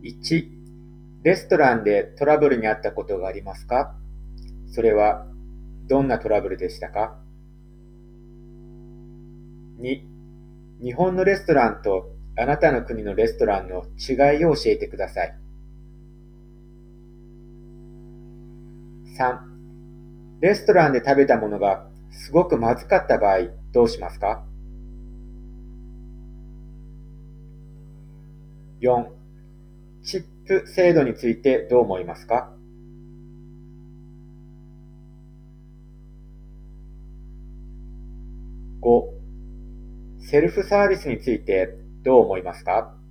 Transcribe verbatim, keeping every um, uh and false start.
いち、レストランでトラブルにあったことがありますか？それはどんなトラブルでしたか？に、日本のレストランとあなたの国のレストランの違いを教えてください。さん、レストランで食べたものがすごくまずかった場合、どうしますか？よん、チップ制度についてどう思いますか？ご、セルフサービスについてどう思いますか？